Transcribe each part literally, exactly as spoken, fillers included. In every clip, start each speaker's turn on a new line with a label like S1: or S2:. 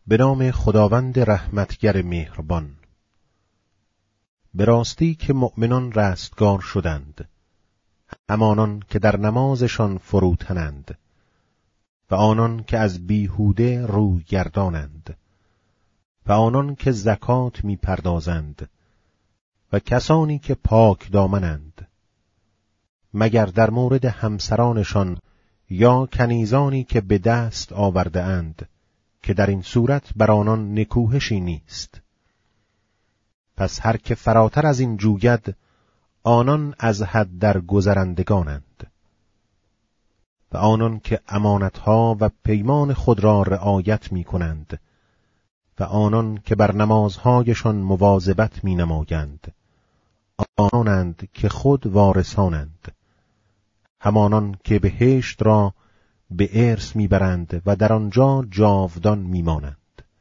S1: به نام خداوند رحمتگر مهربان. به راستی که مؤمنان رستگار شدند، همانان که در نمازشان فروتنند و آنان که از بیهوده روی گردانند و آنان که زکات می پردازند و کسانی که پاک دامنند، مگر در مورد همسرانشان یا کنیزانی که به دست آورده اند که در این صورت بر آنان نکوهشی نیست. پس هر که فراتر از این جوید، آنان از حد در گذرندگانند. و آنان که امانتها و پیمان خود را رعایت می کنند و آنان که بر نمازهایشان مواظبت می نمایند، آنانند که خود وارثانند، همانان که بهشت را به ارث میبرند و در آنجا جاودان میمانند.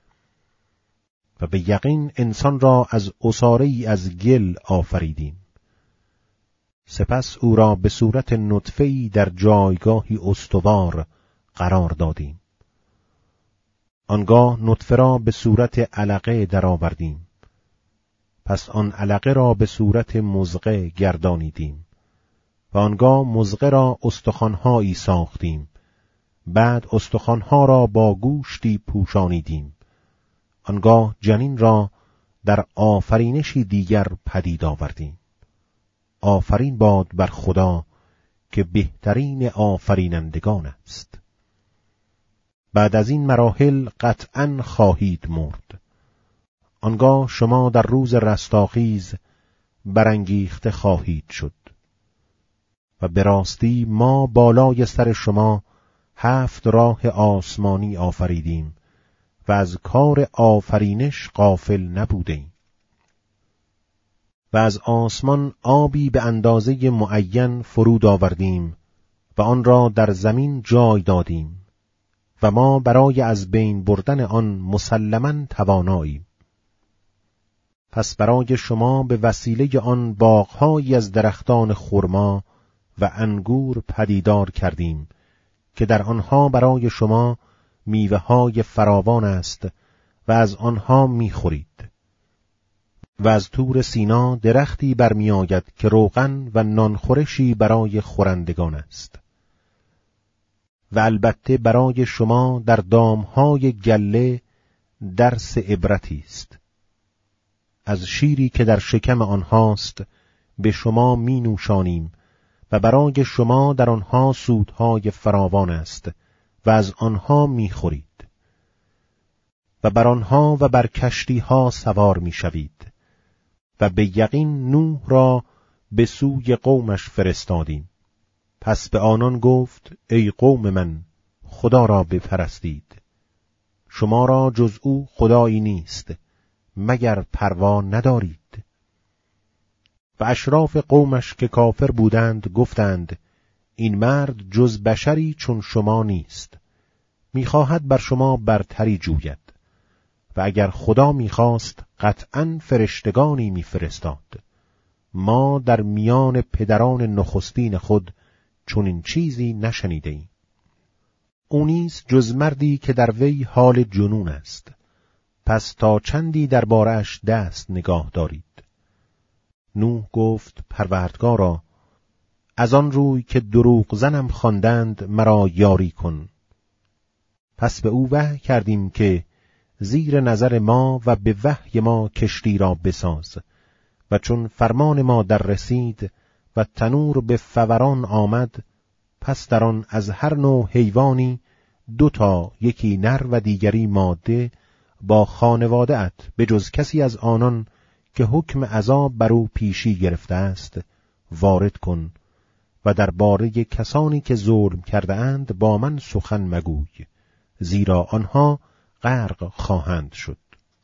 S1: و به یقین انسان را از عصاره‌ای از گل آفریدیم، سپس او را به صورت نطفه‌ای در جایگاهی استوار قرار دادیم. آنگاه نطفه را به صورت علقه درآوردیم، پس آن علقه را به صورت مضغه گردانیدیم و آنگاه مضغه را استخوان‌هایی ساختیم، بعد استخوان‌ها را با گوشتی پوشانیدیم، آنگاه جنین را در آفرینشی دیگر پدید آوردیم. آفرین باد بر خدا که بهترین آفرینندگان است. بعد از این مراحل قطعاً خواهید مرد. آنگاه شما در روز رستاخیز برانگیخته خواهید شد. و به راستی ما بالای سر شما هفت راه آسمانی آفریدیم و از کار آفرینش غافل نبودیم. و از آسمان آبی به اندازه معین فرود آوردیم و آن را در زمین جای دادیم و ما برای از بین بردن آن مسلماً تواناییم. پس برای شما به وسیله آن باغ‌هایی از درختان خرما و انگور پدیدار کردیم که در آنها برای شما میوه‌های فراوان است و از آنها می‌خورید. و از طور سینا درختی برمی‌آید که روغن و نانخورشی برای خورندگان است. و البته برای شما در دام‌های گله درس عبرتی است. از شیری که در شکم آنهاست به شما می نوشانیم و برای شما در آنها سودهای فراوان است و از آنها می خورید. و بر آنها و بر کشتیها سوار می شوید. و به یقین نوح را به سوی قومش فرستادیم. پس به آنان گفت: ای قوم من، خدا را بپرستید. شما را جز او خدایی نیست، مگر پروا ندارید؟ و اشراف قومش که کافر بودند گفتند: این مرد جز بشری چون شما نیست، میخواهد بر شما برتری جوید. و اگر خدا میخواست قطعاً فرشتگانی میفرستاد. ما در میان پدران نخستین خود چون این چیزی نشنیده ایم. او نیز جز مردی که در وی حال جنون است، پس تا چندی درباره‌اش دست نگاه دارید. نوح گفت: پروردگارا، از آن روی که دروغ زنم خواندند مرا یاری کن. پس به او وحی کردیم که زیر نظر ما و به وحی ما کشتی را بساز. و چون فرمان ما در رسید و تنور به فوران آمد، پس در آن از هر نوع حیوانی دو تا، یکی نر و دیگری ماده، با خانواده‌ات به جز کسی از آنان که حکم عذاب بر او پیشی گرفته است وارد کن و درباره کسانی که ظلم کرده اند با من سخن مگوی، زیرا آنها غرق خواهند شد.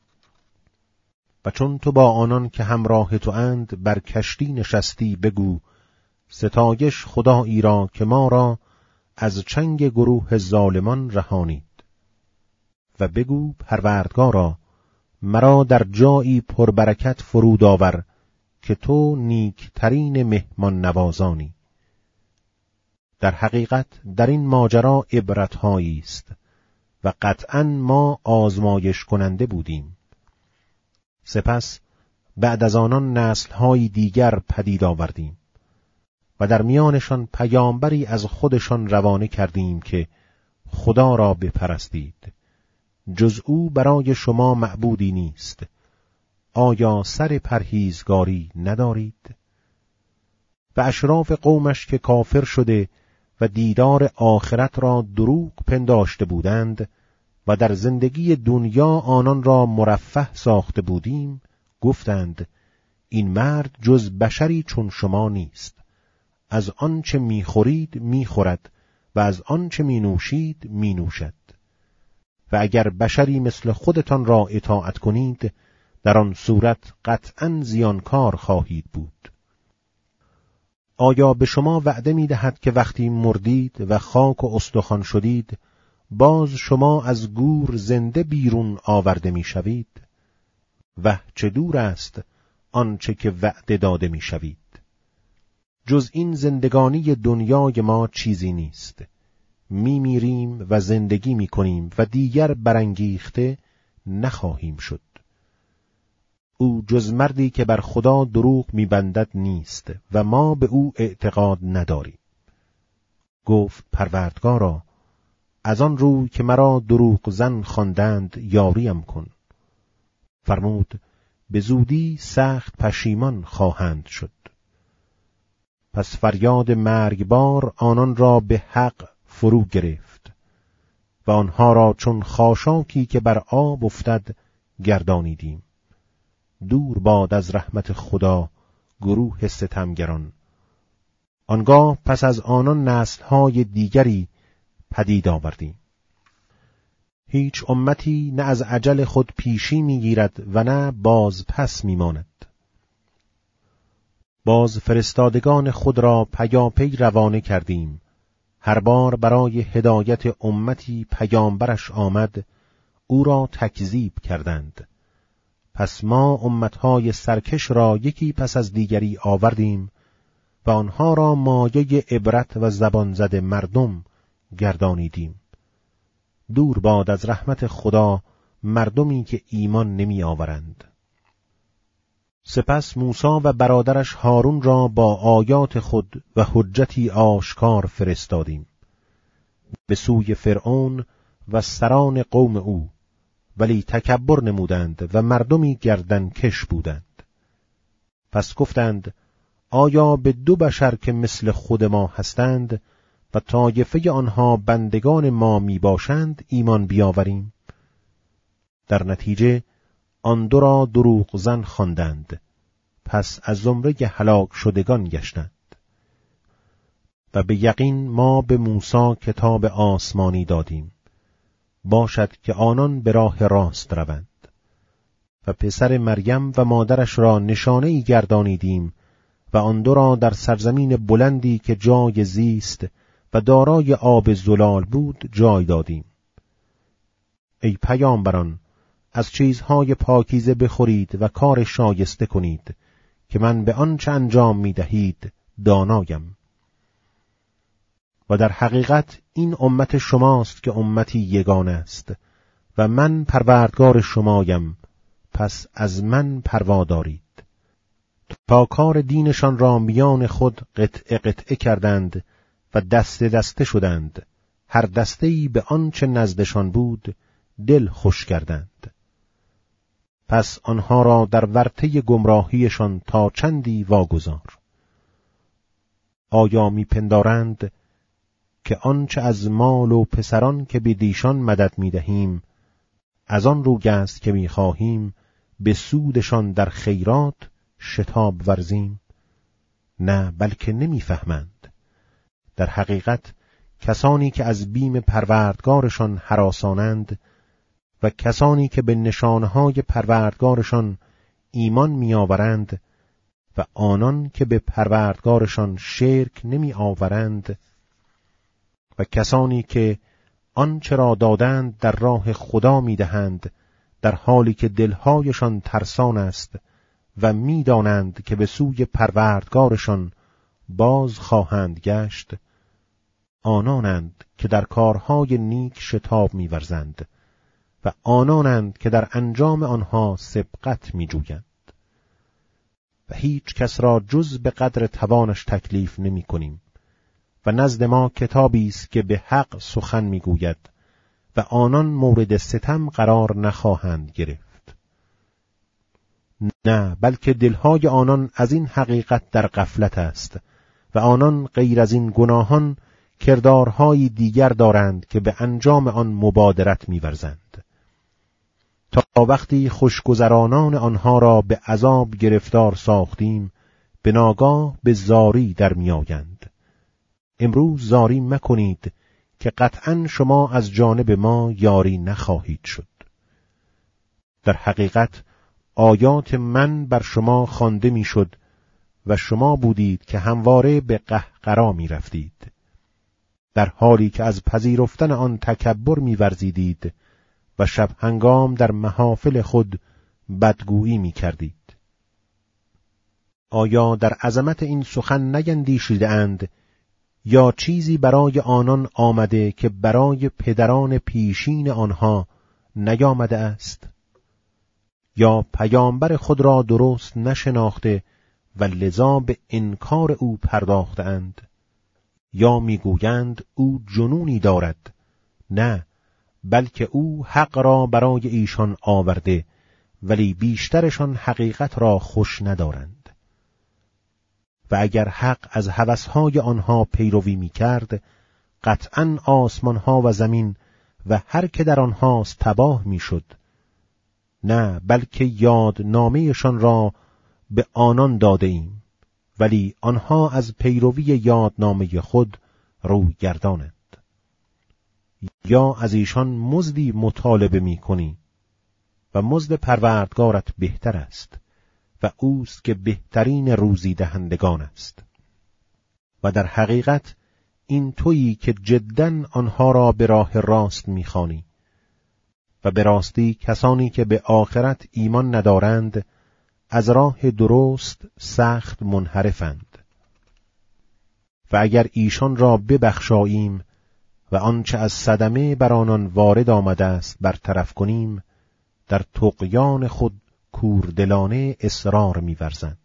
S1: و چون تو با آنان که همراه تو اند بر کشتی نشستی بگو: ستایش خدایی را که ما را از چنگ گروه ظالمان رهانید. و بگو: پروردگارا، مرا در جایی پربرکت فرود آور که تو نیکترین مهمان نوازانی. در حقیقت در این ماجرا عبرت‌هایی است، و قطعاً ما آزمایش کننده بودیم. سپس بعد از آنان نسل‌های دیگر پدید آوردیم و در میانشان پیامبری از خودشان روانه کردیم که خدا را بپرستید، جز او برای شما معبودی نیست. آیا سر پرهیزگاری ندارید؟ و اشراف قومش که کافر شده و دیدار آخرت را دروغ پنداشته بودند و در زندگی دنیا آنان را مرفه ساخته بودیم، گفتند این مرد جز بشری چون شما نیست. از آنچه میخورید میخورد و از آنچه مینوشید مینوشد. و اگر بشری مثل خودتان را اطاعت کنید، در آن صورت قطعاً زیانکار خواهید بود. آیا به شما وعده می‌دهد که وقتی مردید و خاک و استخوان شدید، باز شما از گور زنده بیرون آورده می‌شوید؟ وه چه دور است آنچه که وعده داده می‌شوید. جز این زندگانی دنیای ما چیزی نیست. می‌میریم و زندگی می‌کنیم و دیگر برانگیخته نخواهیم شد. او جز مردی که بر خدا دروغ می‌بندد نیست و ما به او اعتقاد نداریم. گفت پروردگارا، از آن روی که مرا دروغ زن خواندند یاریم کن. فرمود به زودی سخت پشیمان خواهند شد. پس فریاد مرگبار آنان را به حق فرو گرفت و آنها را چون خاشاکی که بر آب افتد گردانیدیم. دور باد از رحمت خدا گروه ستمگران. آنگاه پس از آنان نسل‌های دیگری پدید آوردیم. هیچ امتی نه از اجل خود پیشی می‌گیرد و نه باز پس می‌ماند. باز فرستادگان خود را پیاپی روانه کردیم. هر بار برای هدایت امتی پیامبرش آمد، او را تکذیب کردند. پس ما امتهای سرکش را یکی پس از دیگری آوردیم و آنها را مایه عبرت و زبان زد مردم گردانیدیم. دور باد از رحمت خدا مردمی که ایمان نمی آورند. سپس موسی و برادرش هارون را با آیات خود و حجتی آشکار فرستادیم به سوی فرعون و سران قوم او، ولی تکبر نمودند و مردمی گردن کش بودند. پس گفتند آیا به دو بشر که مثل خود ما هستند و طایفه آنها بندگان ما می باشند ایمان بیاوریم؟ در نتیجه آن دو را دروغ زن خواندند، پس از زمره هلاک شدگان گشتند. و به یقین ما به موسی کتاب آسمانی دادیم، باشد که آنان به راه راست روند. و پسر مریم و مادرش را نشانه‌ای گردانیدیم و آن دو را در سرزمین بلندی که جای زیست و دارای آب زلال بود جای دادیم. ای پیامبران، از چیزهای پاکیزه بخورید و کار شایسته کنید که من به آنچه انجام می دهید دانایم. و در حقیقت این امت شماست که امتی یگانه است و من پروردگار شمایم، پس از من پروا دارید. تا کار دینشان را میان خود قطعه قطعه کردند و دسته دسته شدند، هر دسته‌ای به آنچه نزدشان بود دل خوش کردند. پس آنها را در ورطه گمراهیشان تا چندی واگذار. آیا میپندارند که آنچه از مال و پسران که به دیشان مدد میدهیم از آن روی است که میخواهیم به سودشان در خیرات شتاب ورزیم؟ نه، بلکه نمیفهمند. در حقیقت کسانی که از بیم پروردگارشان هراسانند و کسانی که به نشانهای پروردگارشان ایمان میآورند و آنان که به پروردگارشان شرک نمی آورند و کسانی که آنچه را دادند در راه خدا میدهند در حالی که دلهایشان ترسان است و میدانند که به سوی پروردگارشان باز خواهند گشت، آنانند که در کارهای نیک شتاب می‌ورزند و آنانند که در انجام آنها سبقت می‌جویند. و هیچ کس را جز به قدر توانش تکلیف نمی کنیم و نزد ما کتابی است که به حق سخن می‌گوید و آنان مورد ستم قرار نخواهند گرفت. نه، بلکه دلهای آنان از این حقیقت در غفلت است و آنان غیر از این گناهان کردارهای دیگر دارند که به انجام آن مبادرت می‌ورزند، تا وقتی خوشگذرانان آنها را به عذاب گرفتار ساختیم به ناگاه به زاری در میآیند. امروز زاری مکنید که قطعاً شما از جانب ما یاری نخواهید شد. در حقیقت آیات من بر شما خوانده میشد و شما بودید که همواره به قهقرا می رفتید، در حالی که از پذیرفتن آن تکبر می ورزیدید و شب هنگام در محافل خود بدگویی می کردید. آیا در عظمت این سخن نیندیشیده اند یا چیزی برای آنان آمده که برای پدران پیشین آنها نیامده است؟ یا پیامبر خود را درست نشناخته و لذا به انکار او پرداخته اند؟ یا میگویند او جنونی دارد؟ نه، بلکه او حق را برای ایشان آورده ولی بیشترشان حقیقت را خوش ندارند. و اگر حق از هوسهای آنها پیروی می‌کرد، قطعاً آسمانها و زمین و هر که در آنهاست تباه می‌شد. نه، بلکه یاد نامه‌شان را به آنان داده ایم، ولی آنها از پیروی یادنامه خود روی گردانند. یا از ایشان مزدی مطالبه می‌کنی و مزد پروردگارت بهتر است و اوست که بهترین روزی دهندگان است. و در حقیقت این تویی که جداً آنها را به راه راست می‌خوانی و به راستی کسانی که به آخرت ایمان ندارند از راه درست سخت منحرفند. و اگر ایشان را ببخشاییم و آنچه از صدمه بر آنان وارد آمده است برطرف کنیم، در طغیان خود کوردلانه اصرار می‌ورزند.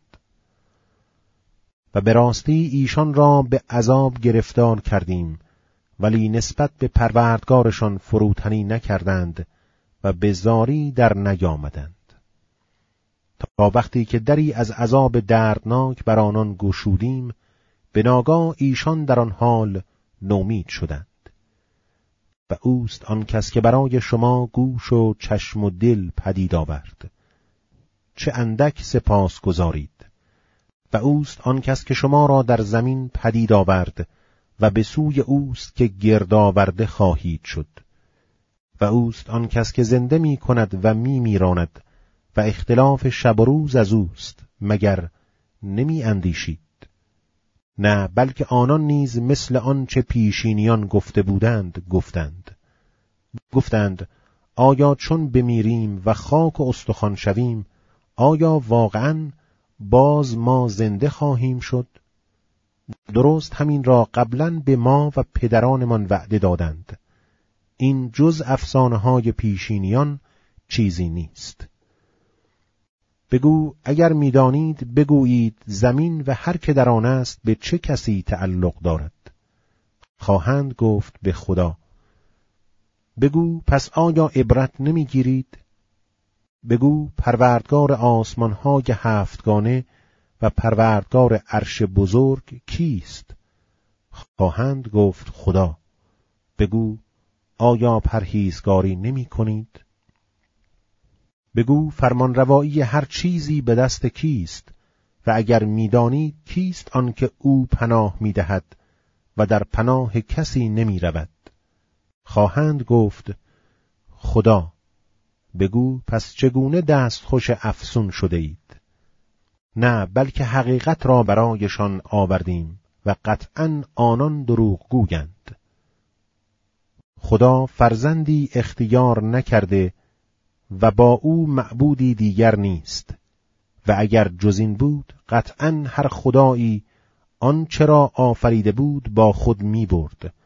S1: و به راستی ایشان را به عذاب گرفتار کردیم ولی نسبت به پروردگارشان فروتنی نکردند و به زاری در نیامدند، تا وقتی که دری از عذاب دردناک بر آنان گشودیم به ناگاه ایشان در آن حال نومید شدند. و اوست آن کس که برای شما گوش و چشم و دل پدید آورد، چه اندک سپاس گذارید. و اوست آن کس که شما را در زمین پدید آورد و به سوی اوست که گرد آورده خواهید شد. و اوست آن کس که زنده می کند و می میراند و اختلاف شب و روز از اوست، مگر نمی اندیشید؟ نه، بلکه آنان نیز مثل آنچه پیشینیان گفته بودند گفتند. گفتند آیا چون بمیریم و خاک و استخوان شویم، آیا واقعاً باز ما زنده خواهیم شد؟ درست همین را قبلاً به ما و پدرانمان وعده دادند. این جز افسانه‌های پیشینیان چیزی نیست. بگو اگر می‌دانید بگویید زمین و هر که در آن است به چه کسی تعلق دارد؟ خواهند گفت به خدا. بگو پس آیا عبرت نمی‌گیرید؟ بگو پروردگار آسمان‌های هفتگانه و پروردگار عرش بزرگ کیست؟ خواهند گفت خدا. بگو آیا پرهیزگاری نمی کنید؟ بگو فرمانروایی هر چیزی به دست کیست و اگر می‌دانید کیست آن که او پناه می‌دهد و در پناه کسی نمی‌رود؟ خواهند گفت خدا. بگو پس چگونه دستخوش افسون شده اید؟ نه، بلکه حقیقت را برایشان آوردیم و قطعاً آنان دروغ گویند. خدا فرزندی اختیار نکرده و با او معبودی دیگر نیست و اگر جز این بود قطعاً هر خدایی آن چرا آفریده بود با خود می برد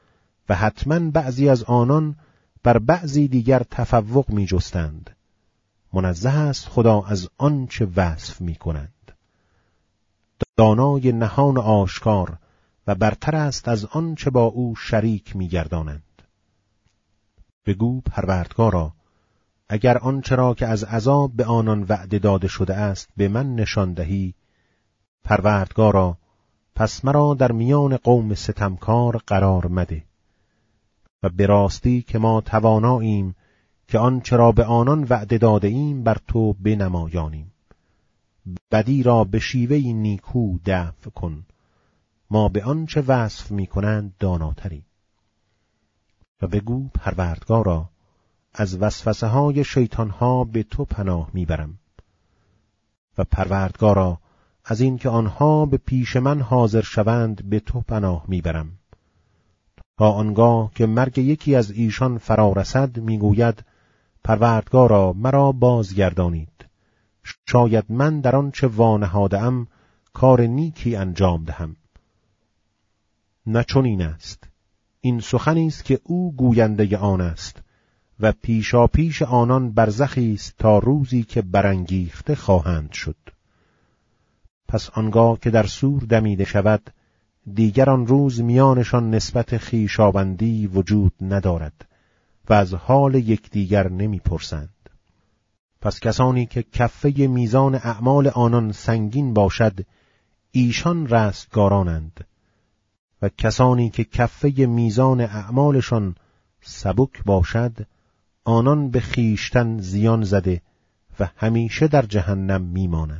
S1: و حتما بعضی از آنان بر بعضی دیگر تفوق می جستند. منزه است خدا از آنچه وصف می کنند. دانای نهان آشکار و برتر است از آنچه با او شریک می گردانند. بگو پروردگارا، اگر آنچه را که از عذاب به آنان وعده داده شده است به من نشان دهی، پروردگارا پس مرا در میان قوم ستمکار قرار مده. و به راستی که ما تواناییم که آنچه را به آنان وعده داده ایم بر تو بنمایانیم. بدی را به شیوهی نیکو دفع کن، ما به آنچه وصف می کنند داناتریم. و بگو پروردگارا، از وسوسه های شیطان ها به تو پناه می برم. و پروردگارا، از این که آنها به پیش من حاضر شوند به تو پناه می برم. تا آنگاه که مرگ یکی از ایشان فرا رسد می گوید پروردگارا مرا بازگردانید، شاید من در آنچه وانهاده‌ام کار نیکی انجام دهم. نه چنین است، این سخنی است که او گوینده آن است و پیشا پیش آنان برزخی است تا روزی که برانگیخته خواهند شد. پس آنگاه که در سور دمیده شود، دیگر آن روز میانشان نسبت خویشاوندی وجود ندارد و از حال یکدیگر نمیپرسند. پس کسانی که کفه میزان اعمال آنان سنگین باشد، ایشان رستگارانند، و کسانی که کفه میزان اعمالشان سبک باشد، آنان به خیشتن زیان زده و همیشه در جهنم میمانند.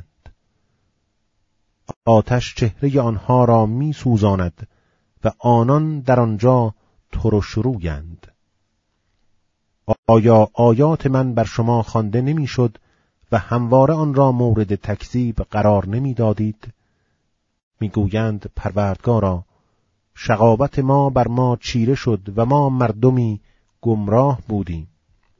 S1: آتش چهره آنها را می سوزاند و آنان در آنجا ترش رویند. آیا آیات من بر شما خوانده نمیشد و همواره آن را مورد تکذیب قرار نمی دادید؟ می گویند پروردگارا، شقاوت ما بر ما چیره شد و ما مردمی گمراه بودیم.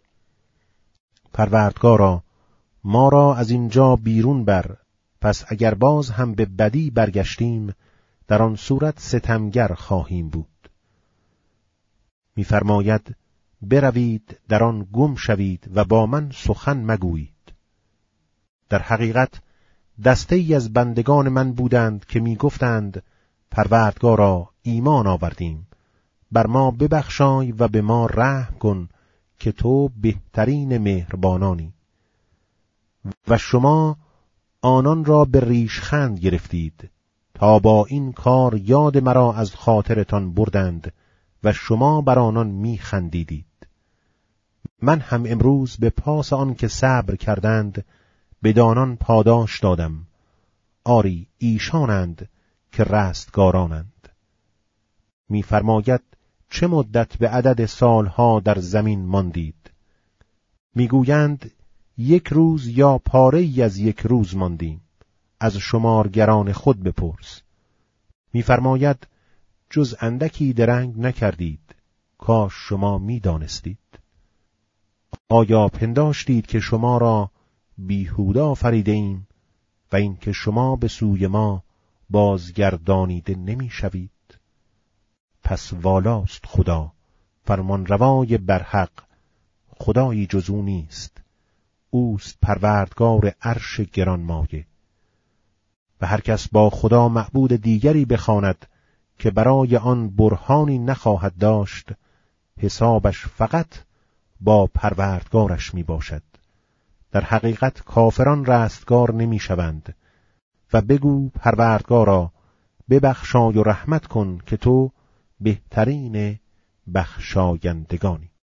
S1: پروردگارا، ما را از اینجا بیرون بر، پس اگر باز هم به بدی برگشتیم در آن صورت ستمگر خواهیم بود. می‌فرماید بروید در آن گم شوید و با من سخن مگویید. در حقیقت دسته ای از بندگان من بودند که می‌گفتند پروردگارا ایمان آوردیم، بر ما ببخشای و به ما رحم کن که تو بهترین مهربانانی. و شما آنان را به ریشخند گرفتید تا با این کار یاد مرا از خاطرتان بردند و شما بر آنان می خندیدید. من هم امروز به پاس آن که صبر کردند بدانان پاداش دادم. آری ایشانند که رستگارانند. می فرماید چه مدت به عدد سالها در زمین ماندید؟ می گویند یک روز یا پاره ای از یک روز ماندیم. از شمارگران خود بپرس. می‌فرماید جز اندکی درنگ نکردید، کاش شما می‌دانستید. آیا پنداشتید که شما را بیهوده آفریده ایم و اینکه شما به سوی ما بازگردانیده نمی‌شوید؟ پس والاست خدا، فرمانروای برحق، خدایی جز او نیست. اوست پروردگار عرش گرانمایه. و هر کس با خدا معبود دیگری بخواند که برای آن برهانی نخواهد داشت، حسابش فقط با پروردگارش می باشد. در حقیقت کافران رستگار نمی شوند. و بگو پروردگارا ببخشای و رحمت کن که تو بهترین بخشایندگانی.